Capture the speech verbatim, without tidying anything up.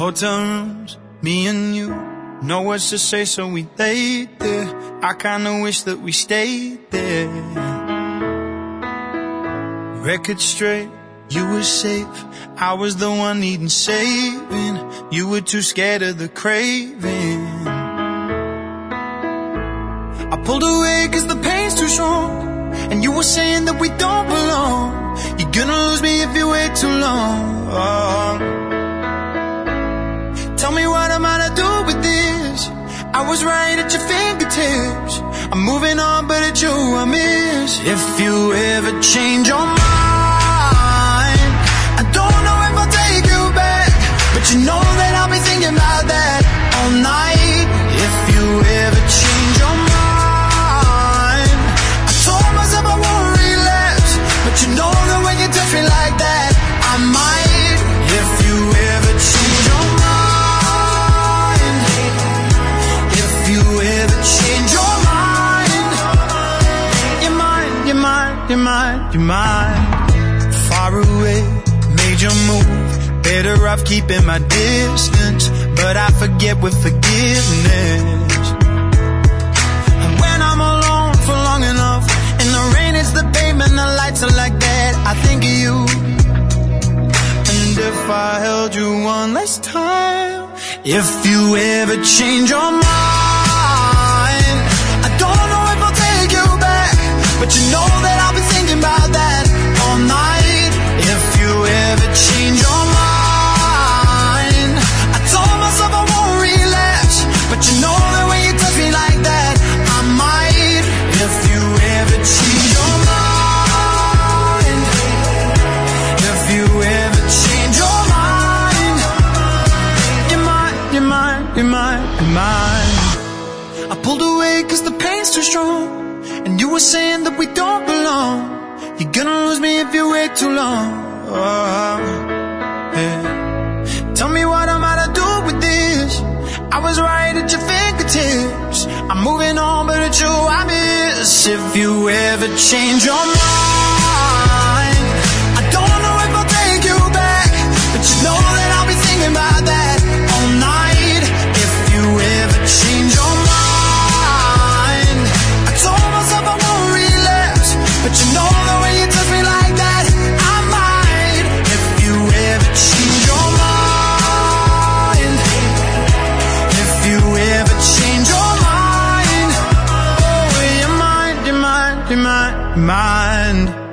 Hotel rooms, me and you, no words to say, so we laid there. I kinda wish that we stayed there. Record straight, you were safe, I was the one needing saving. You were too scared of the craving. I pulled away cause the pain's too strong, and you were saying that we don't belong. You're gonna lose me if you wait too long. Oh. Tell me what am I to do with this? I was right at your fingertips. I'm moving on, but it's you I miss. If you ever change your mind, I don't know if I'll take you back, but you know that I'll be thinking about that all night. If you ever change your mind, I told myself I won't relapse, but you know that when you touch me like that, I might. If you ever change your mind, if you ever change your mind, you're mine, you're mine, you're mine, you're mine. Far away, made your move, better off keeping my distance, but I forget with forgiveness. And when I'm alone for long enough, and the rain hits the pavement, the lights are like that, I think of you. And if I held you one last time, if you ever change your mind, I don't know if I'll take you back, but you know that I'll be thinking about that all night. If you ever change your mind, I told myself I won't relapse, but you know that when you touch me like that, I might. If you ever change your mind, if you ever change your mind, you're mine, you're mine, you're mine, you're mine. I pulled away cause the pain's too strong, and you were saying that we don't belong. You're gonna lose me if you wait too long. Oh, yeah. Tell me what am I to do with this? I was right at your fingertips. I'm moving on, but it's you I miss. If you ever change your mind, I don't know if I'll take you back, but you know that I'll be thinking about that all night. If you ever change your mind, I told myself I won't relapse, but you know that when you touch me like that, I might. If you ever change your mind, if you ever change your mind, oh, you're mine, you're mine, you're mine, you're mine.